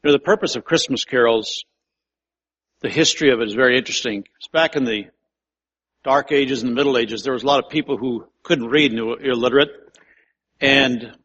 The purpose of Christmas carols, the history of it is very interesting. It's back in the Dark Ages and the Middle Ages. There was a lot of people who couldn't read and were illiterate, and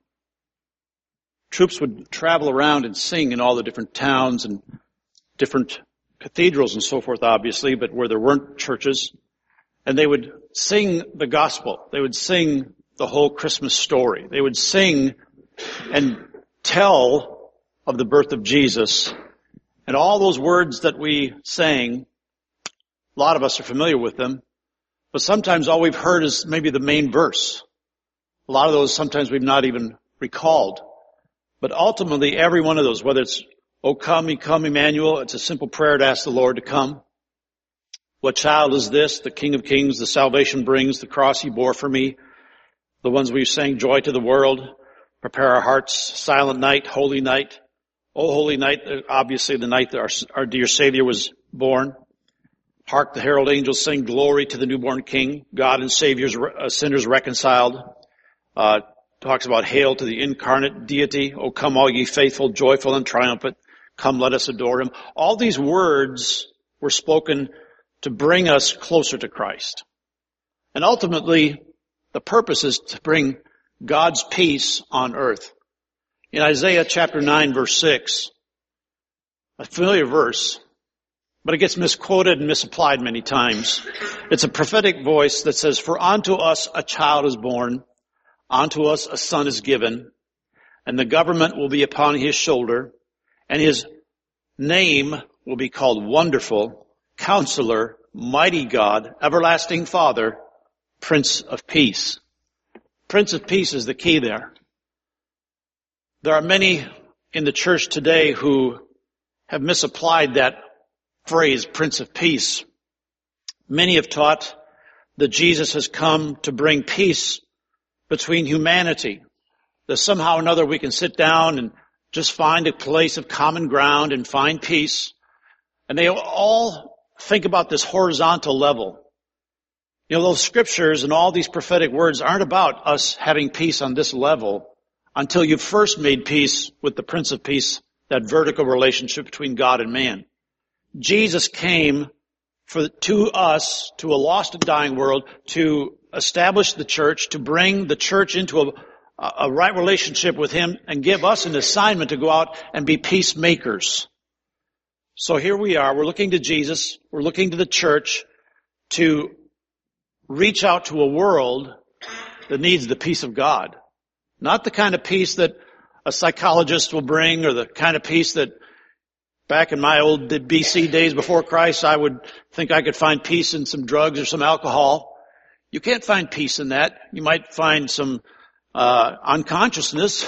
troops would travel around and sing in all the different towns and different cathedrals and so forth, obviously, but where there weren't churches. And they would sing the gospel. They would sing the whole Christmas story. They would sing and tell of the birth of Jesus. And all those words that we sang, a lot of us are familiar with them, but sometimes all we've heard is maybe the main verse. A lot of those sometimes we've not even recalled. But ultimately, every one of those, whether it's, "O come, Emmanuel," it's a simple prayer to ask the Lord to come. "What child is this? The King of Kings, the salvation brings, the cross he bore for me." The ones we sang, "Joy to the world," "Prepare our hearts," "Silent night," "Holy night." "O holy night," obviously the night that our dear Savior was born. "Hark, the herald angels sing, glory to the newborn King, God and Savior's sinners reconciled." Talks about hail to the incarnate deity. "O come all ye faithful, joyful and triumphant. Come, let us adore him." All these words were spoken to bring us closer to Christ. And ultimately, the purpose is to bring God's peace on earth. In Isaiah chapter 9, verse 6, a familiar verse, but it gets misquoted and misapplied many times. It's a prophetic voice that says, "For unto us a child is born, unto us a son is given, and the government will be upon his shoulder, and his name will be called Wonderful, Counselor, Mighty God, Everlasting Father, Prince of Peace." Prince of Peace is the key there. There are many in the church today who have misapplied that phrase, Prince of Peace. Many have taught that Jesus has come to bring peace between humanity, that somehow or another we can sit down and just find a place of common ground and find peace. And they all think about this horizontal level. Those scriptures and all these prophetic words aren't about us having peace on this level until you've first made peace with the Prince of Peace, that vertical relationship between God and man. Jesus came to us, to a lost and dying world, to establish the church, to bring the church into a right relationship with him and give us an assignment to go out and be peacemakers. So here we are. We're looking to Jesus. We're looking to the church to reach out to a world that needs the peace of God. Not the kind of peace that a psychologist will bring, or the kind of peace that back in my old BC days before Christ, I would think I could find peace in some drugs or some alcohol. You can't find peace in that. You might find some unconsciousness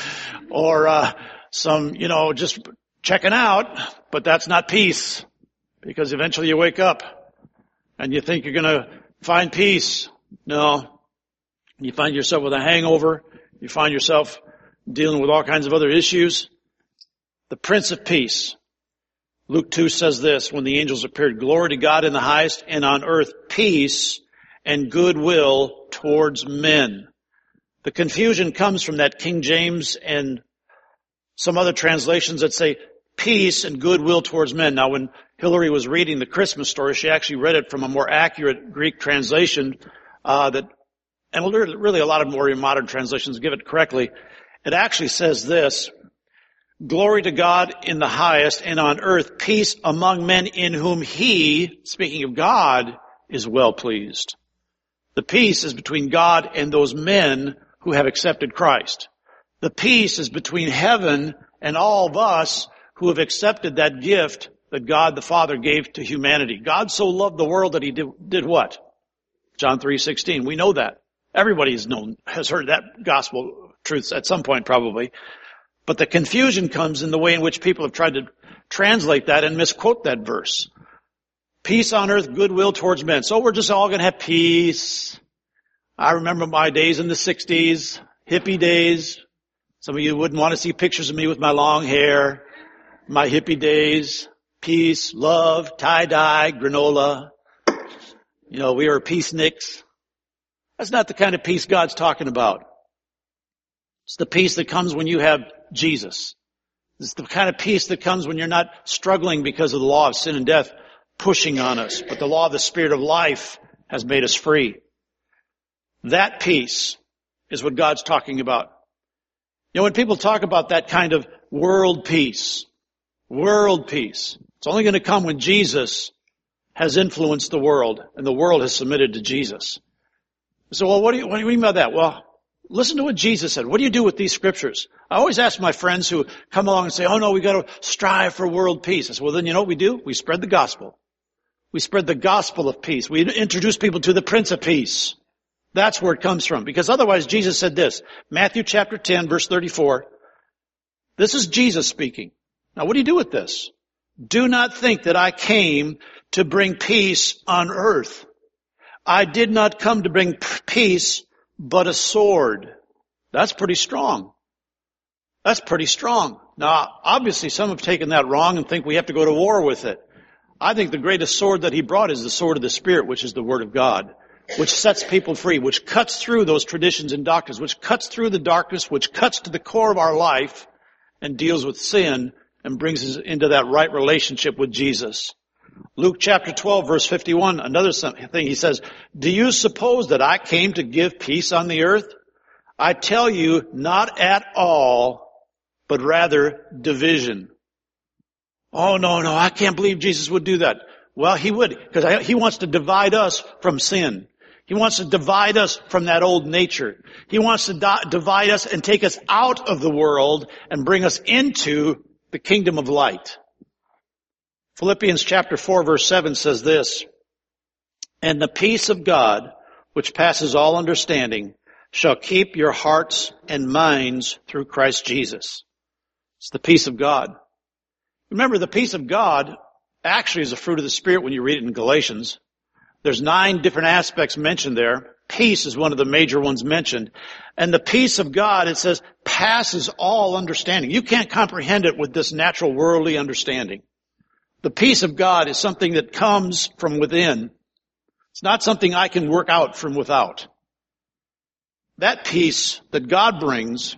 or some, just checking out, but that's not peace, because eventually you wake up and you think you're going to find peace. No. You find yourself with a hangover. You find yourself dealing with all kinds of other issues. The Prince of Peace. Luke 2 says this, "When the angels appeared, glory to God in the highest, and on earth peace and goodwill towards men." The confusion comes from that King James and some other translations that say peace and goodwill towards men. Now, when Hillary was reading the Christmas story, she actually read it from a more accurate Greek translation and really a lot of more modern translations give it correctly. It actually says this, "Glory to God in the highest, and on earth peace among men in whom he," speaking of God, "is well pleased." The peace is between God and those men who have accepted Christ. The peace is between heaven and all of us who have accepted that gift that God the Father gave to humanity. God so loved the world that he did what? John 3:16. We know that. Everybody has heard that gospel truth at some point probably. But the confusion comes in the way in which people have tried to translate that and misquote that verse. Peace on earth, goodwill towards men. So we're just all going to have peace. I remember my days in the 60s, hippie days. Some of you wouldn't want to see pictures of me with my long hair. My hippie days. Peace, love, tie-dye, granola. We were peaceniks. That's not the kind of peace God's talking about. It's the peace that comes when you have Jesus. It's the kind of peace that comes when you're not struggling because of the law of sin and death pushing on us, but the law of the Spirit of life has made us free. That peace is what God's talking about. You know, when people talk about that kind of world peace, it's only going to come when Jesus has influenced the world and the world has submitted to Jesus. So, well, what do you mean by that? Well, listen to what Jesus said. What do you do with these scriptures? I always ask my friends who come along and say, oh no, we got to strive for world peace. I say, well then you know what we do? We spread the gospel. We spread the gospel of peace. We introduce people to the Prince of Peace. That's where it comes from. Because otherwise Jesus said this, Matthew chapter 10 verse 34. This is Jesus speaking. Now what do you do with this? Do not think that I came to bring peace on earth. I did not come to bring peace, but a sword. That's pretty strong. That's pretty strong. Now, obviously some have taken that wrong and think we have to go to war with it. I think the greatest sword that he brought is the sword of the Spirit, which is the Word of God, which sets people free, which cuts through those traditions and doctrines, which cuts through the darkness, which cuts to the core of our life and deals with sin and brings us into that right relationship with Jesus. Luke chapter 12 verse 51, another thing he says, do you suppose that I came to give peace on the earth? I tell you, not at all, but rather division. Oh, no, I can't believe Jesus would do that. Well, he would, because he wants to divide us from sin. He wants to divide us from that old nature. He wants to divide us and take us out of the world and bring us into the kingdom of light. Philippians chapter 4 verse 7 says this, and the peace of God, which passes all understanding, shall keep your hearts and minds through Christ Jesus. It's the peace of God. Remember, the peace of God actually is a fruit of the Spirit when you read it in Galatians. There's 9 different aspects mentioned there. Peace is one of the major ones mentioned. And the peace of God, it says, passes all understanding. You can't comprehend it with this natural worldly understanding. The peace of God is something that comes from within. It's not something I can work out from without. That peace that God brings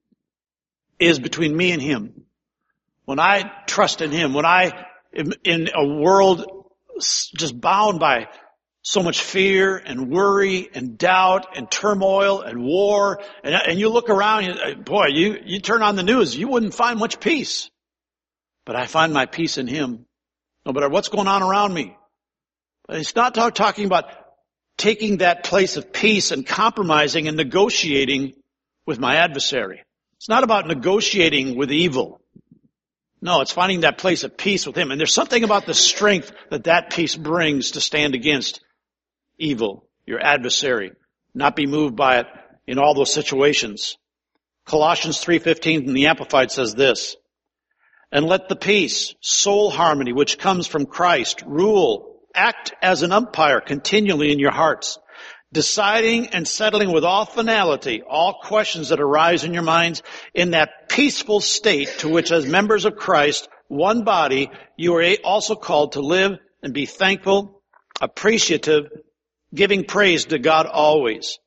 is between me and Him. When I trust in Him, when I am in a world just bound by so much fear and worry and doubt and turmoil and war, and you look around, boy, you turn on the news, you wouldn't find much peace. But I find my peace in Him, no matter what's going on around me. But it's not talking about taking that place of peace and compromising and negotiating with my adversary. It's not about negotiating with evil. No, it's finding that place of peace with Him. And there's something about the strength that peace brings to stand against evil, your adversary, not be moved by it in all those situations. Colossians 3:15 in the Amplified says this, and let the peace, soul harmony, which comes from Christ, rule, act as an umpire continually in your hearts, deciding and settling with all finality all questions that arise in your minds in that peaceful state to which as members of Christ, one body, you are also called to live and be thankful, appreciative, giving praise to God always.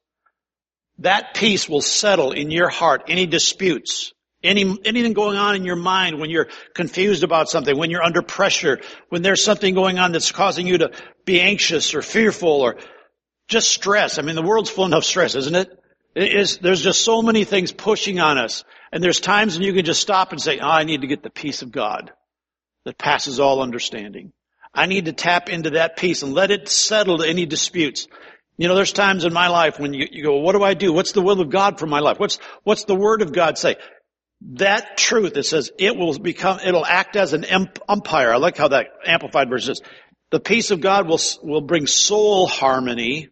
That peace will settle in your heart any disputes, anything going on in your mind when you're confused about something, when you're under pressure, when there's something going on that's causing you to be anxious or fearful or just stress. I mean, the world's full enough stress, isn't it? There's just so many things pushing on us. And there's times when you can just stop and say, I need to get the peace of God that passes all understanding. I need to tap into that peace and let it settle any disputes. You know, there's times in my life when you go, what do I do? What's the will of God for my life? What's the Word of God say? That truth that says it'll act as an umpire. I like how that Amplified version says. The peace of God will bring soul harmony.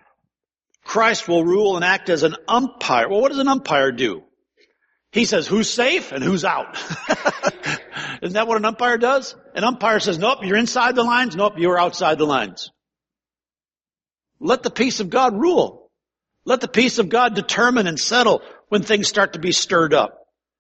Christ will rule and act as an umpire. Well, what does an umpire do? He says who's safe and who's out. Isn't that what an umpire does? An umpire says, nope, you're inside the lines. Nope, you're outside the lines. Let the peace of God rule. Let the peace of God determine and settle when things start to be stirred up.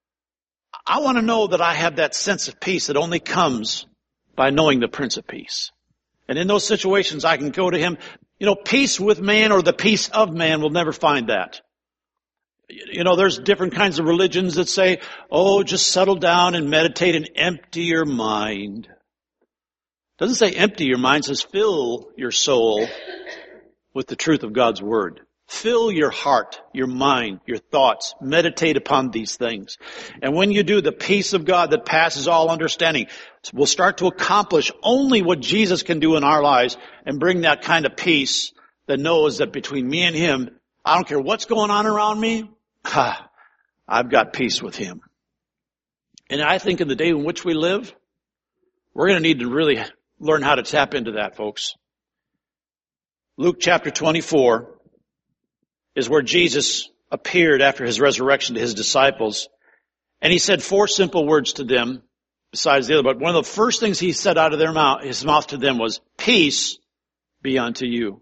I want to know that I have that sense of peace that only comes by knowing the Prince of Peace. And in those situations, I can go to Him. You know, peace with man or the peace of man will never find that. You know, there's different kinds of religions that say, oh, just settle down and meditate and empty your mind. It doesn't say empty your mind, it says fill your soul with the truth of God's Word. Fill your heart, your mind, your thoughts. Meditate upon these things. And when you do, the peace of God that passes all understanding will start to accomplish only what Jesus can do in our lives and bring that kind of peace that knows that between me and Him, I don't care what's going on around me, I've got peace with Him. And I think in the day in which we live, we're going to need to really learn how to tap into that, folks. Luke chapter 24 is where Jesus appeared after His resurrection to His disciples. And He said 4 simple words to them, besides the other. But one of the first things He said out of His mouth to them was, peace be unto you.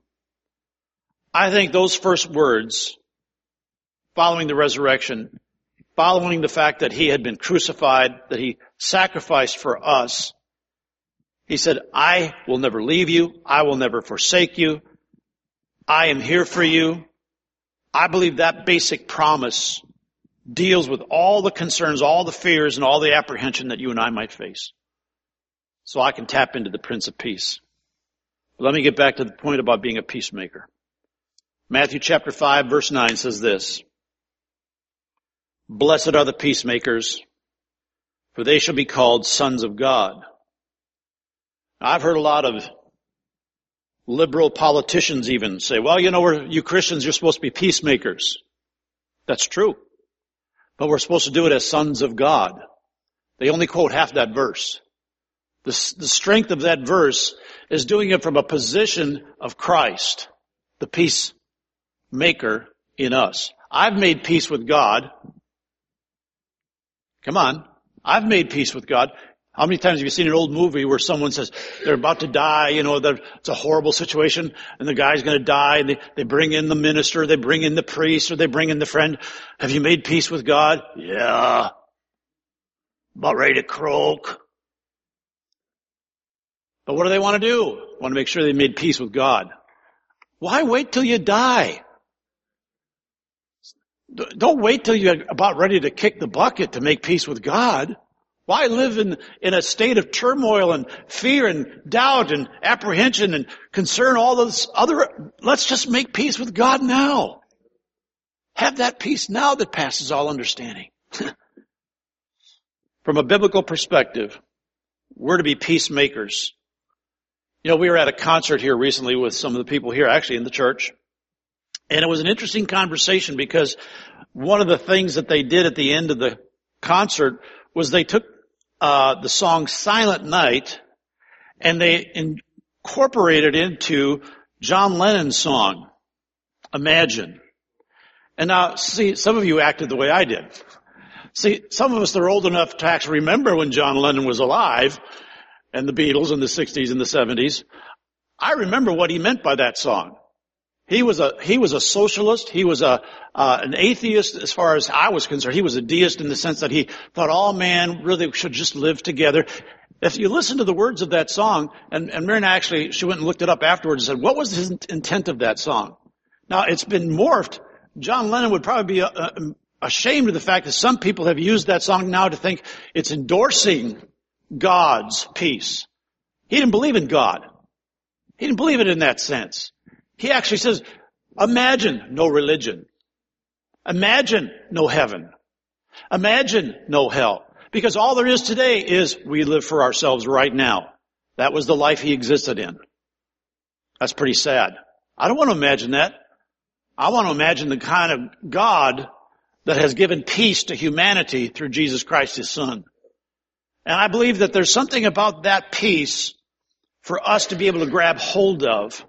I think those first words, following the resurrection, following the fact that He had been crucified, that He sacrificed for us, He said, I will never leave you. I will never forsake you. I am here for you. I believe that basic promise deals with all the concerns, all the fears, and all the apprehension that you and I might face. So I can tap into the Prince of Peace. But let me get back to the point about being a peacemaker. Matthew chapter 5 verse 9 says this, blessed are the peacemakers, for they shall be called sons of God. Now, I've heard a lot of liberal politicians even say, well, you know, you Christians, you're supposed to be peacemakers. That's true. But we're supposed to do it as sons of God. They only quote half that verse. The strength of that verse is doing it from a position of Christ, the peacemaker in us. I've made peace with God. Come on. I've made peace with God. How many times have you seen an old movie where someone says they're about to die, you know, that it's a horrible situation and the guy's going to die and they bring in the minister, they bring in the priest, or they bring in the friend. Have you made peace with God? Yeah. About ready to croak. But what do they want to do? Want to make sure they made peace with God. Why wait till you die? Don't wait till you're about ready to kick the bucket to make peace with God. Why live in a state of turmoil and fear and doubt and apprehension and concern, all those other, let's just make peace with God now. Have that peace now that passes all understanding. From a biblical perspective, we're to be peacemakers. You know, we were at a concert here recently with some of the people here, actually in the church. And it was an interesting conversation because one of the things that they did at the end of the concert was they took the song Silent Night and they incorporated into John Lennon's song, Imagine. And now, see, some of you acted the way I did. See, some of us that are old enough to actually remember when John Lennon was alive and the Beatles in the 60s and the 70s. I remember what he meant by that song. He was a socialist. He was an atheist as far as I was concerned. He was a deist in the sense that he thought all man really should just live together. If you listen to the words of that song, and Myrna actually, she went and looked it up afterwards and said, what was his intent of that song? Now, it's been morphed. John Lennon would probably be ashamed of the fact that some people have used that song now to think it's endorsing God's peace. He didn't believe in God. He didn't believe it in that sense. He actually says, imagine no religion. Imagine no heaven. Imagine no hell. Because all there is today is we live for ourselves right now. That was the life he existed in. That's pretty sad. I don't want to imagine that. I want to imagine the kind of God that has given peace to humanity through Jesus Christ, His Son. And I believe that there's something about that peace for us to be able to grab hold of.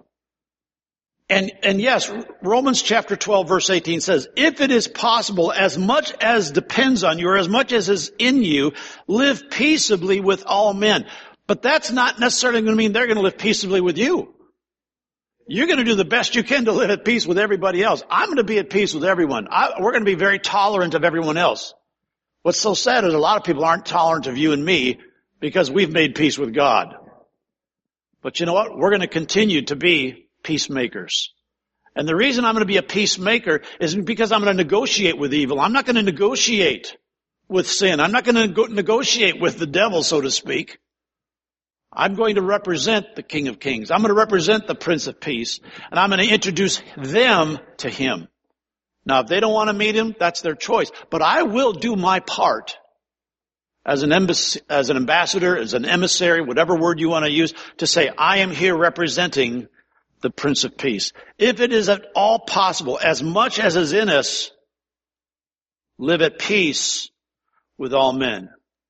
And yes, Romans chapter 12 verse 18 says, if it is possible, as much as depends on you, or as much as is in you, live peaceably with all men. But that's not necessarily going to mean they're going to live peaceably with you. You're going to do the best you can to live at peace with everybody else. I'm going to be at peace with everyone. We're going to be very tolerant of everyone else. What's so sad is a lot of people aren't tolerant of you and me because we've made peace with God. But you know what? We're going to continue to be peacemakers. And the reason I'm going to be a peacemaker is because I'm going to negotiate with evil. I'm not going to negotiate with sin. I'm not going to negotiate with the devil, so to speak. I'm going to represent the King of Kings. I'm going to represent the Prince of Peace. And I'm going to introduce them to him. Now, if they don't want to meet him, that's their choice. But I will do my part as an ambassador, as an emissary, whatever word you want to use, to say, I am here representing the Prince of Peace. If it is at all possible, as much as is in us, live at peace with all men.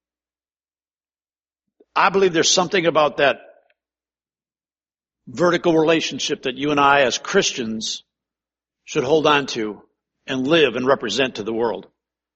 I believe there's something about that vertical relationship that you and I as Christians should hold on to and live and represent to the world.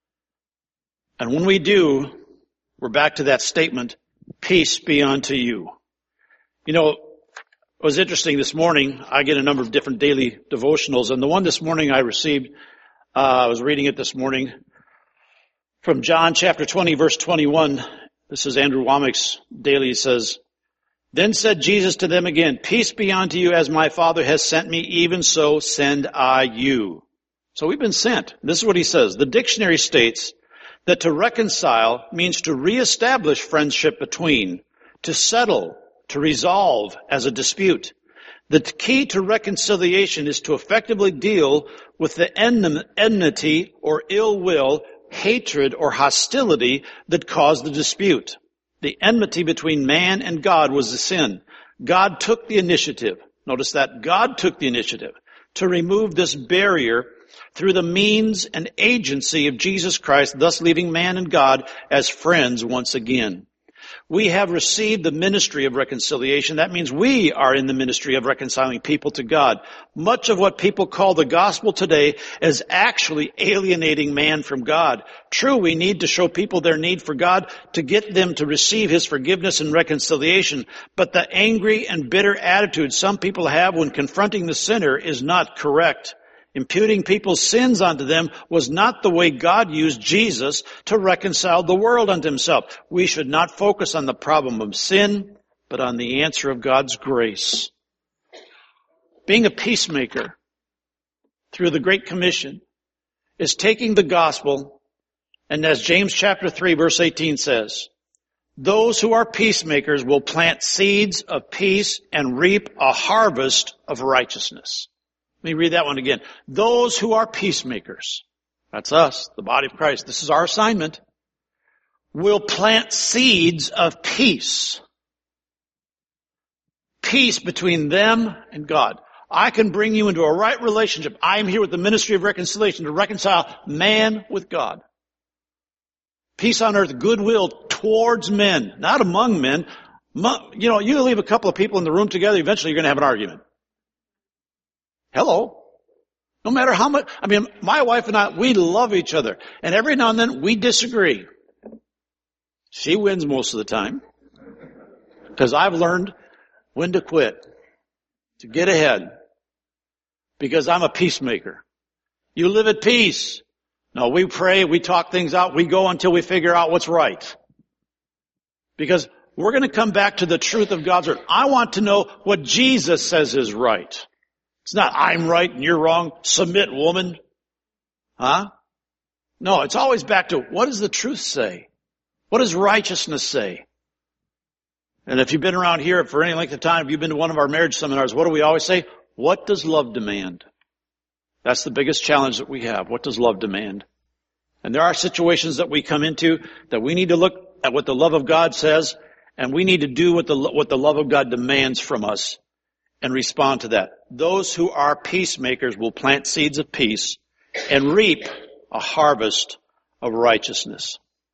And when we do, we're back to that statement, peace be unto you. You know, it was interesting this morning. I get a number of different daily devotionals, and the one this morning I received, I was reading it this morning from John chapter 20, verse 21. This is Andrew Womack's daily. He says, Then said Jesus to them again, Peace be unto you, as my Father has sent me, even so send I you. So we've been sent. This is what he says. The dictionary states that to reconcile means to reestablish friendship between, to settle, to resolve as a dispute. The key to reconciliation is to effectively deal with the enmity or ill will, hatred or hostility that caused the dispute. The enmity between man and God was the sin. God took the initiative. Notice that God took the initiative to remove this barrier through the means and agency of Jesus Christ, thus leaving man and God as friends once again. We have received the ministry of reconciliation. That means we are in the ministry of reconciling people to God. Much of what people call the gospel today is actually alienating man from God. True, we need to show people their need for God to get them to receive his forgiveness and reconciliation. But the angry and bitter attitude some people have when confronting the sinner is not correct. Imputing people's sins onto them was not the way God used Jesus to reconcile the world unto himself. We should not focus on the problem of sin, but on the answer of God's grace. Being a peacemaker through the Great Commission is taking the gospel, and as James chapter 3 verse 18 says, those who are peacemakers will plant seeds of peace and reap a harvest of righteousness. Let me read that one again. Those who are peacemakers, that's us, the body of Christ, this is our assignment, will plant seeds of peace. Peace between them and God. I can bring you into a right relationship. I am here with the ministry of reconciliation to reconcile man with God. Peace on earth, goodwill towards men, not among men. You know, you leave a couple of people in the room together, eventually you're going to have an argument. Hello. No matter how much, my wife and I, we love each other. And every now and then we disagree. She wins most of the time. Because I've learned when to quit. To get ahead. Because I'm a peacemaker. You live at peace. No, we pray, we talk things out, we go until we figure out what's right. Because we're going to come back to the truth of God's word. I want to know what Jesus says is right. It's not, I'm right and you're wrong. Submit, woman. Huh? No, it's always back to, what does the truth say? What does righteousness say? And if you've been around here for any length of time, if you've been to one of our marriage seminars, what do we always say? What does love demand? That's the biggest challenge that we have. What does love demand? And there are situations that we come into that we need to look at what the love of God says, and we need to do what the love of God demands from us and respond to that. Those who are peacemakers will plant seeds of peace and reap a harvest of righteousness.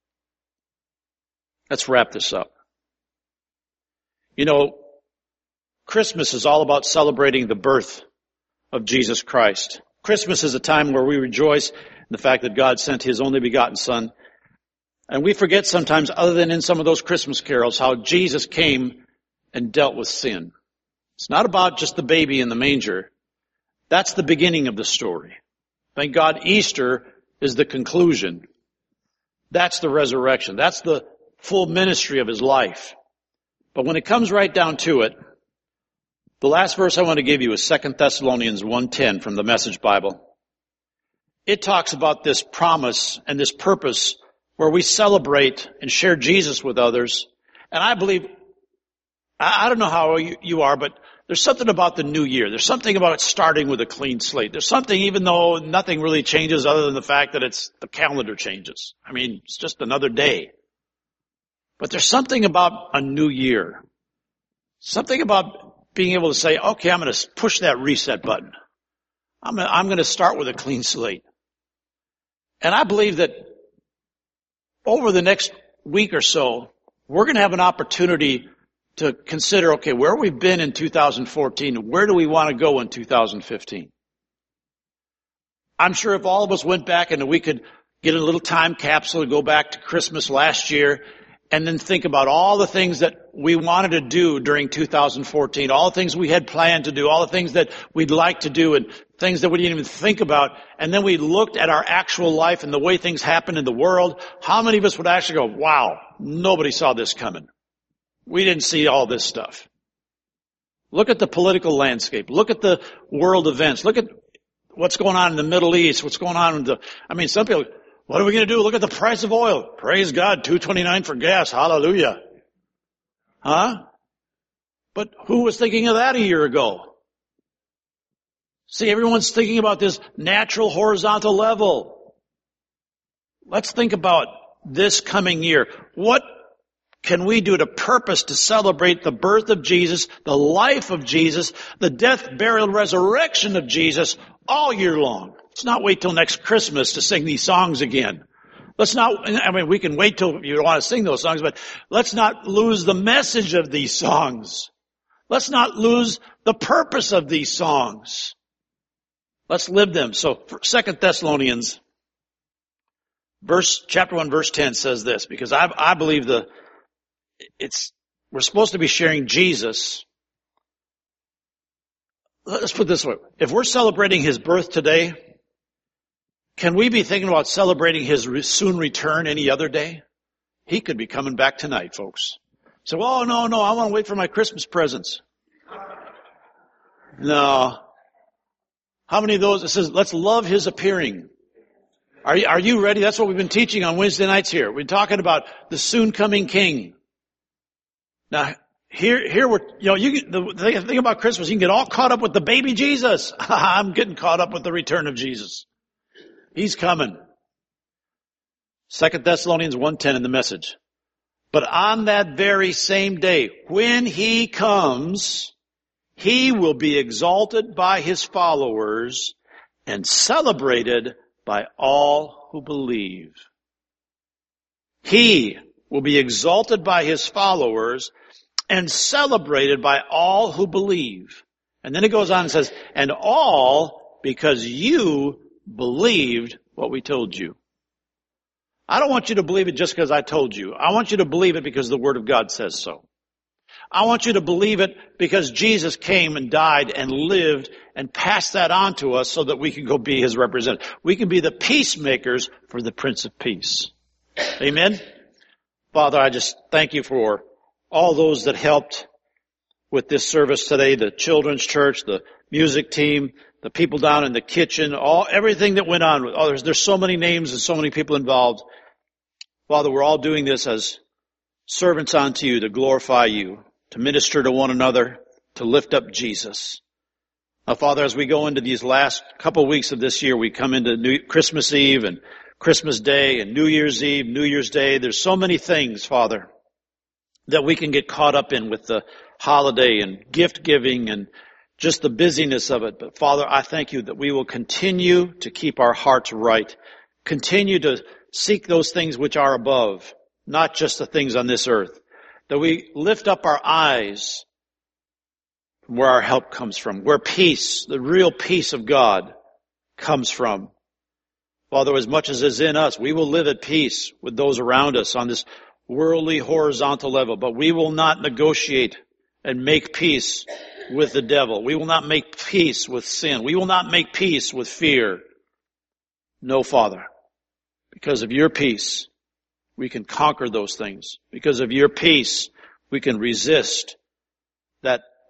Let's wrap this up. You know, Christmas is all about celebrating the birth of Jesus Christ. Christmas is a time where we rejoice in the fact that God sent his only begotten Son. And we forget sometimes, other than in some of those Christmas carols, how Jesus came and dealt with sin. It's not about just the baby in the manger. That's the beginning of the story. Thank God Easter is the conclusion. That's the resurrection. That's the full ministry of his life. But when it comes right down to it, The last verse I want to give you is 2 Thessalonians 1:10 from the Message Bible. It talks about this promise and this purpose where we celebrate and share Jesus with others. And I believe, I don't know how you are, but there's something about the new year. There's something about it starting with a clean slate. There's something, even though nothing really changes other than the fact that the calendar changes. I mean, it's just another day. But there's something about a new year. Something about being able to say, okay, I'm going to push that reset button. I'm going to start with a clean slate. And I believe that over the next week or so, we're going to have an opportunity to consider, okay, where we've been in 2014, and where do we want to go in 2015? I'm sure if all of us went back and we could get a little time capsule and go back to Christmas last year and then think about all the things that we wanted to do during 2014, all the things we had planned to do, all the things that we'd like to do, and things that we didn't even think about, and then we looked at our actual life and the way things happen in the world, how many of us would actually go, wow, nobody saw this coming. We didn't see all this stuff. Look at the political landscape. Look at the world events. Look at what's going on in the Middle East, what's going on in some people, what are we going to do? Look at the price of oil. Praise God, $2.29 for gas. Hallelujah. Huh? But who was thinking of that a year ago? See, everyone's thinking about this natural horizontal level. Let's think about this coming year. What can we do to purpose to celebrate the birth of Jesus, the life of Jesus, the death, burial, resurrection of Jesus all year long? Let's not wait till next Christmas to sing these songs again. We can wait till you want to sing those songs, but let's not lose the message of these songs. Let's not lose the purpose of these songs. Let's live them. So 2 Thessalonians chapter 1 verse 10 says this, because I believe we're supposed to be sharing Jesus. Let's put it this way. If we're celebrating His birth today, can we be thinking about celebrating His soon return any other day? He could be coming back tonight, folks. So, oh, no, I want to wait for my Christmas presents. No. How many of those, it says, let's love His appearing. Are you ready? That's what we've been teaching on Wednesday nights here. We're talking about the soon coming King. Now, here we're, the thing about Christmas, you can get all caught up with the baby Jesus. I'm getting caught up with the return of Jesus. He's coming. 2 Thessalonians 1:10 in the Message. But on that very same day, when He comes, He will be exalted by His followers and celebrated by all who believe. He will be exalted by His followers and celebrated by all who believe. And then it goes on and says, and all because you believed what we told you. I don't want you to believe it just because I told you. I want you to believe it because the Word of God says so. I want you to believe it because Jesus came and died and lived and passed that on to us so that we can go be His representative. We can be the peacemakers for the Prince of Peace. Amen? Father, I just thank You for all those that helped with this service today, the children's church, the music team, the people down in the kitchen, everything that went on. There's so many names and so many people involved. Father, we're all doing this as servants unto You to glorify You, to minister to one another, to lift up Jesus. Now, Father, as we go into these last couple weeks of this year, we come into Christmas Eve and Christmas Day and New Year's Eve, New Year's Day. There's so many things, Father, that we can get caught up in with the holiday and gift giving and just the busyness of it. But Father, I thank You that we will continue to keep our hearts right. Continue to seek those things which are above, not just the things on this earth. That we lift up our eyes from where our help comes from, where peace, the real peace of God, comes from. Father, as much as is in us, we will live at peace with those around us on this worldly horizontal level, but we will not negotiate and make peace with the devil. We will not make peace with sin. We will not make peace with fear. No, Father. Because of Your peace, we can conquer those things. Because of Your peace, we can resist that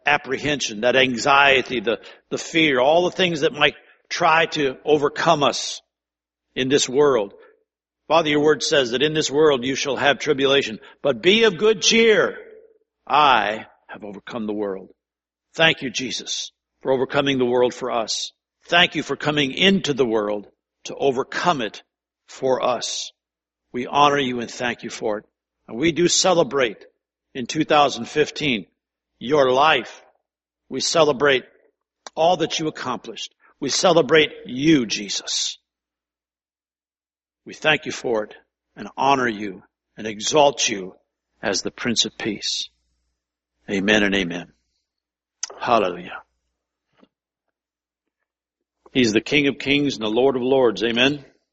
apprehension, that anxiety, the fear, all the things that might try to overcome us in this world. Father, your word says that in this world you shall have tribulation, but be of good cheer. I have overcome the world. Thank you, Jesus, for overcoming the world for us. Thank you for coming into the world to overcome it for us. We honor you and thank you for it. And we do celebrate in 2015 your life. We celebrate all that you accomplished. We celebrate you, Jesus. We thank you for it and honor you and exalt you as the Prince of Peace. Amen and amen. Hallelujah. He's the King of Kings and the Lord of Lords. Amen.